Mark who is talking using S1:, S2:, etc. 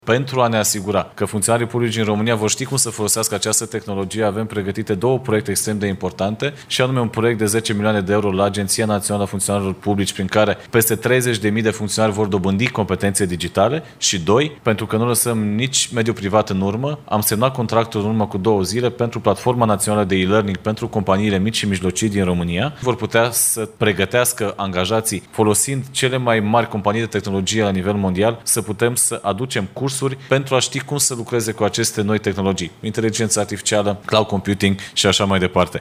S1: Pentru a ne asigura că funcționarii publici în România vor ști cum să folosească această tehnologie, avem pregătite 2 proiecte extrem de importante, și anume un proiect de 10 milioane de euro la Agenția Națională a Funcționarilor Publici, prin care peste 30.000 de funcționari vor dobândi competențe digitale, și 2, pentru că nu lăsăm nici mediul privat în urmă, am semnat contractul în urmă cu 2 zile pentru Platforma Națională de e-learning pentru companiile mici și mijlocii din România. Vor putea să pregătească angajații folosind cele mai mari companii de tehnologie la nivel mondial, să putem să aducem cursuri pentru a ști cum să lucreze cu aceste noi tehnologii, inteligența artificială, cloud computing și așa mai departe.